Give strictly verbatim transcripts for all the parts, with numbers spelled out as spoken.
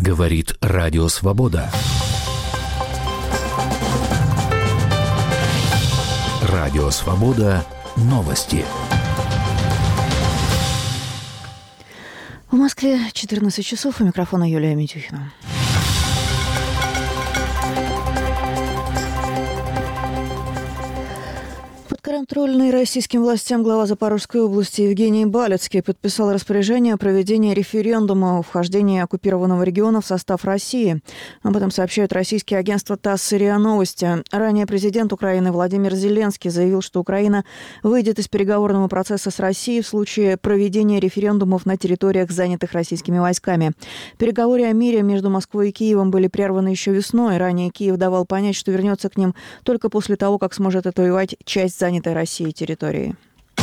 Говорит Радио Свобода. Радио Свобода. Новости. В Москве четырнадцать часов. У микрофона Юлия Митюхина. Подконтрольный российским властям глава Запорожской области Евгений Балецкий подписал распоряжение о проведении референдума о вхождении оккупированного региона в состав России. Об этом сообщают российские агентства ТАСС и РИА Новости. Ранее президент Украины Владимир Зеленский заявил, что Украина выйдет из переговорного процесса с Россией в случае проведения референдумов на территориях, занятых российскими войсками. Переговоры о мире между Москвой и Киевом были прерваны еще весной. Ранее Киев давал понять, что вернется к ним только после того, как сможет отвоевать часть занятой России территории.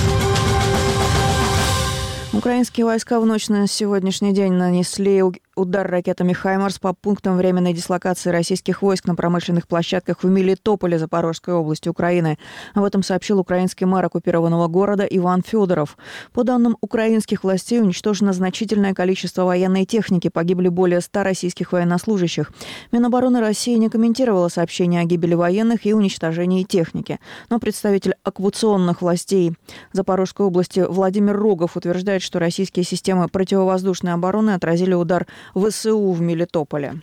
Украинские войска в ночь на сегодняшний день нанесли удар ракетами «Хаймарс» по пунктам временной дислокации российских войск на промышленных площадках в Мелитополе Запорожской области Украины. Об этом сообщил украинский мэр оккупированного города Иван Федоров. По данным украинских властей, уничтожено значительное количество военной техники, погибли более ста российских военнослужащих. Минобороны России не комментировала сообщение о гибели военных и уничтожении техники. Но представитель оккупационных властей Запорожской области Владимир Рогов утверждает, что российские системы противовоздушной обороны отразили удар ВСУ в Мелитополе.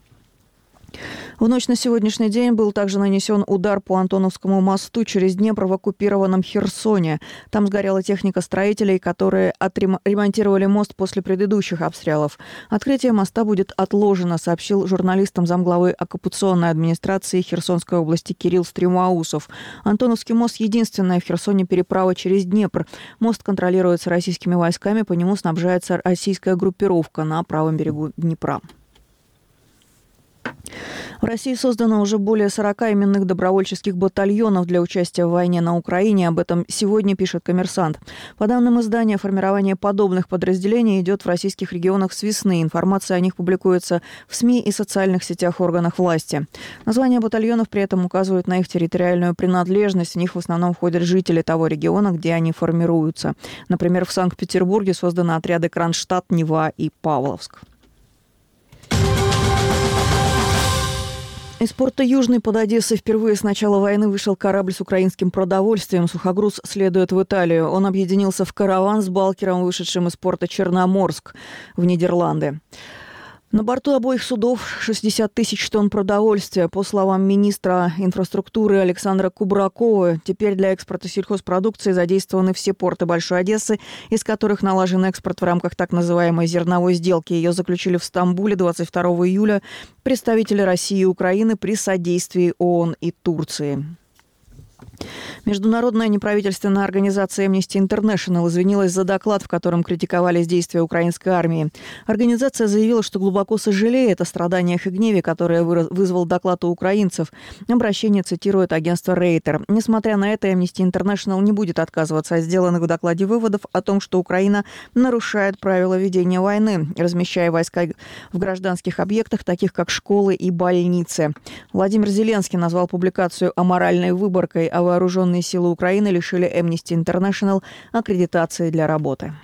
В ночь на сегодняшний день был также нанесен удар по Антоновскому мосту через Днепр в оккупированном Херсоне. Там сгорела техника строителей, которые отремонтировали мост после предыдущих обстрелов. Открытие моста будет отложено, сообщил журналистам замглавы оккупационной администрации Херсонской области Кирилл Стремоусов. Антоновский мост – единственная в Херсоне переправа через Днепр. Мост контролируется российскими войсками, по нему снабжается российская группировка на правом берегу Днепра. В России создано уже более сорока именных добровольческих батальонов для участия в войне на Украине. Об этом сегодня пишет «Коммерсант». По данным издания, формирование подобных подразделений идет в российских регионах с весны. Информация о них публикуется в СМИ и социальных сетях органов власти. Названия батальонов при этом указывают на их территориальную принадлежность. В них в основном входят жители того региона, где они формируются. Например, в Санкт-Петербурге созданы отряды Кронштадт, Нева и Павловск. Из порта Южный под Одессой впервые с начала войны вышел корабль с украинским продовольствием. Сухогруз следует в Италию. Он объединился в караван с балкером, вышедшим из порта Черноморск в Нидерланды. На борту обоих судов шестьдесят тысяч тонн продовольствия. По словам министра инфраструктуры Александра Кубракова, теперь для экспорта сельхозпродукции задействованы все порты Большой Одессы, из которых налажен экспорт в рамках так называемой зерновой сделки. Ее заключили в Стамбуле двадцать второго июля представители России и Украины при содействии ООН и Турции. Международная неправительственная организация Amnesty International извинилась за доклад, в котором критиковались действия украинской армии. Организация заявила, что глубоко сожалеет о страданиях и гневе, которые вызвал доклад у украинцев. Обращение цитирует агентство Рейтер. Несмотря на это, Amnesty International не будет отказываться от сделанных в докладе выводов о том, что Украина нарушает правила ведения войны, размещая войска в гражданских объектах, таких как школы и больницы. Владимир Зеленский назвал публикацию аморальной выборкой, а вооруженные силы Украины лишили Amnesty International аккредитации для работы.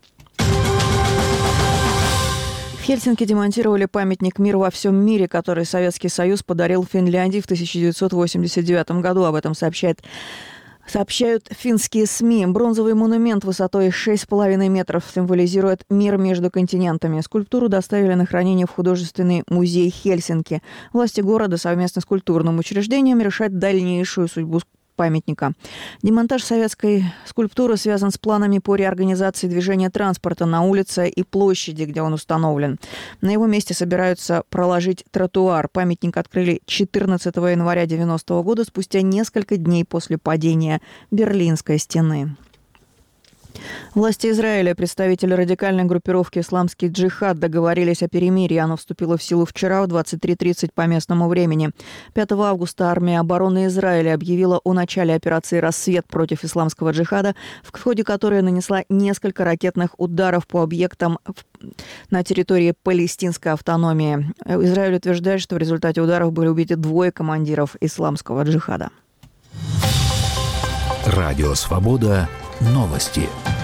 В Хельсинки демонтировали памятник «Мир во всем мире», который Советский Союз подарил Финляндии в тысяча девятьсот восемьдесят девятом году. Об этом сообщает Сообщают финские СМИ. Бронзовый монумент высотой шесть с половиной метров символизирует мир между континентами. Скульптуру доставили на хранение в художественный музей Хельсинки. Власти города совместно с культурным учреждением решают дальнейшую судьбу памятника. Демонтаж советской скульптуры связан с планами по реорганизации движения транспорта на улице и площади, где он установлен. На его месте собираются проложить тротуар. Памятник открыли четырнадцатого января девяностого года, спустя несколько дней после падения Берлинской стены. Власти Израиля и представители радикальной группировки «Исламский джихад» договорились о перемирии. Оно вступило в силу вчера в двадцать три тридцать по местному времени. пятого августа армия обороны Израиля объявила о начале операции «Рассвет» против исламского джихада, в ходе которой нанесла несколько ракетных ударов по объектам на территории палестинской автономии. Израиль утверждает, что в результате ударов были убиты двое командиров исламского джихада. Радио «Свобода». Новости.